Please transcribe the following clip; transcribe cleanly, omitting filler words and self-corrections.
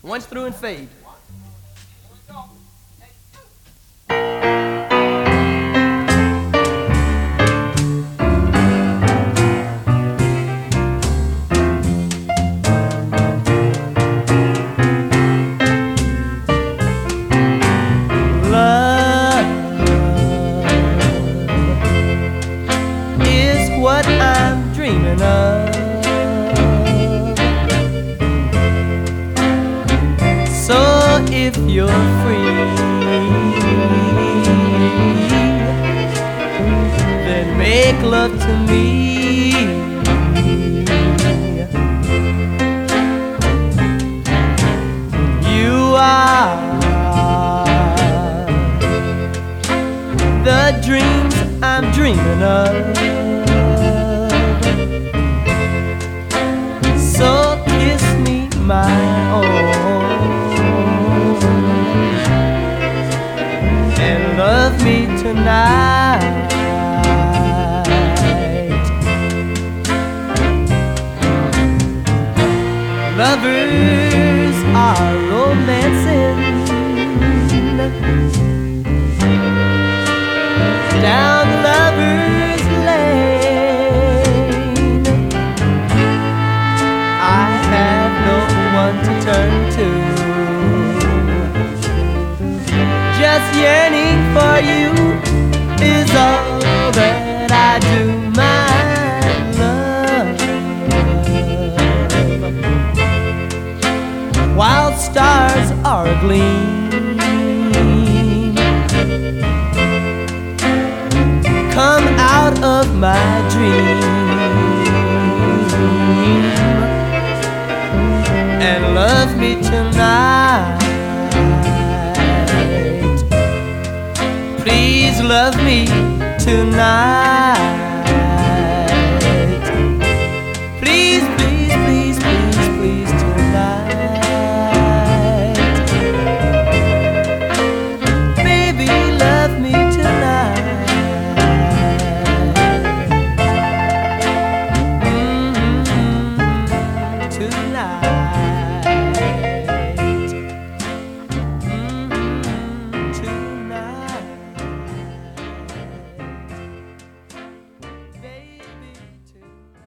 Once through and fade. What I'm dreaming of. So if you're free, then make love to me. You are the dreams I'm dreaming of. So kiss me, my own, and love me tonight. Lovers are romancing down the lovers' lane. I have no one to turn to, just yearning for you is all that I do, my love. While stars are agleam, come out of my dream and love me tonight. Please love me tonight.